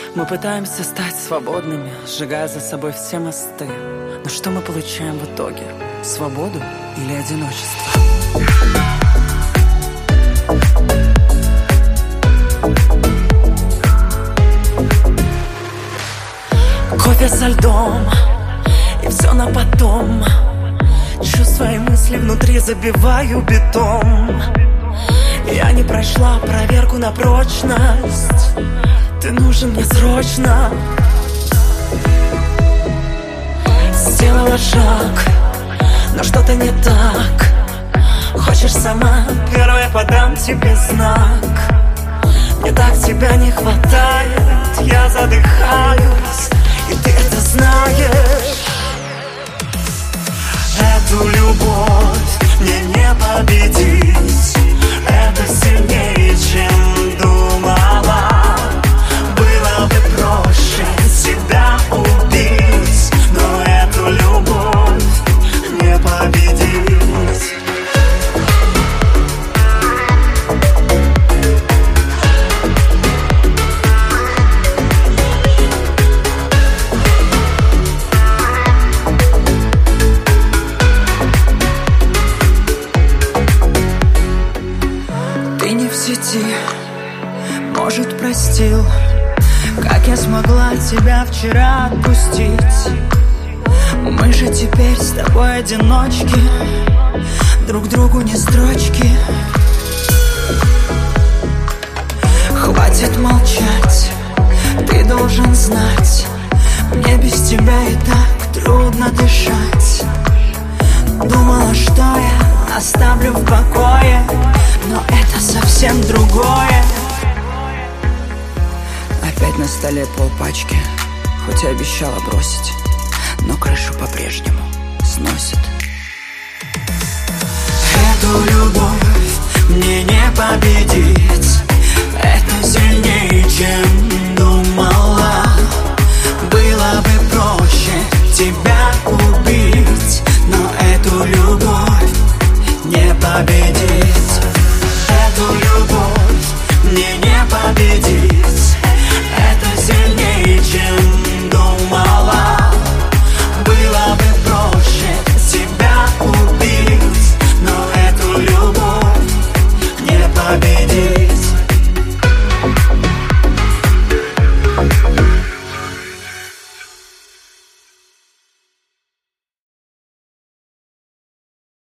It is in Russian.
Мы пытаемся стать свободными, сжигая за собой все мосты. Но что мы получаем в итоге? Свободу или одиночество? Кофе со льдом, и все на потом. Чувства и мысли внутри забиваю бетон. Я не прошла проверку на прочность. Ты нужен мне срочно. Сделала шаг, но что-то не так. Хочешь сама, первая подам тебе знак. Мне так тебя не хватает, я задыхаюсь, и ты это знаешь. Эту любовь мне не победить. Это сильнее, чем думала. Было бы проще себя убить, но эту любовь не победить. Ты не в сети, может, простил, как я смогла тебя вчера отпустить. Мы же теперь с тобой одиночки, друг другу не строчки. Хватит молчать, ты должен знать, мне без тебя и так трудно дышать. Думала, что я оставлю в покое, но это совсем другое. Опять на столе полпачки, хоть и обещала бросить, но крышу по-прежнему сносит. Эту любовь мне не победить.